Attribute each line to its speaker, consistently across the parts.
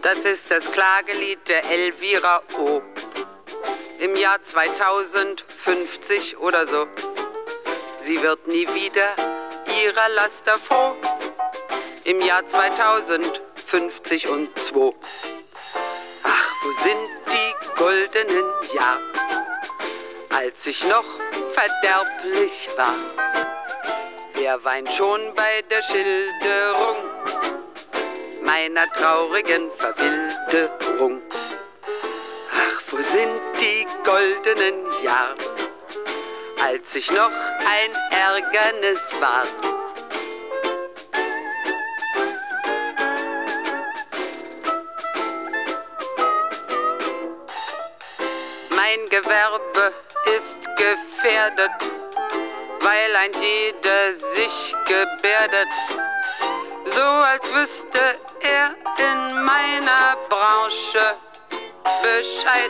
Speaker 1: Das ist das Klagelied der Elvira O. Im Jahr 2050 oder so. Sie wird nie wieder ihrer Laster froh. Im Jahr 2050 und 2. Ach, wo sind die goldenen Jahre, als ich noch verderblich war? Wer weint schon bei der Schilderung meiner traurigen Verwilderung? Ach, wo sind die goldenen Jahre, als ich noch ein Ärgernis war? Mein Gewerbe ist gefährdet, weil ein jeder sich gebärdet, so als wüsste er in meiner Branche Bescheid.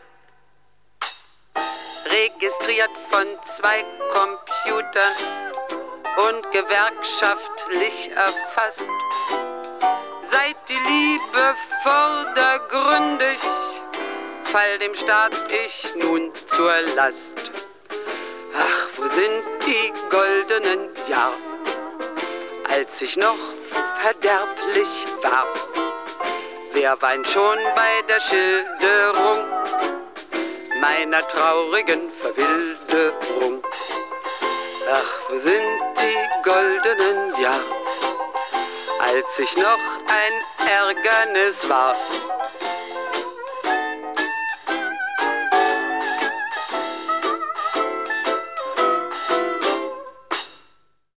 Speaker 1: Registriert von 2 Computern und gewerkschaftlich erfasst, seit die Liebe vordergründig, fall dem Staat ich nun zur Last. Ach, wo sind die goldenen Jahre, als ich noch verderblich war? Wer weint schon bei der Schilderung meiner traurigen Verwilderung? Ach, wo sind die goldenen Jahre, als ich noch ein Ärgernis war?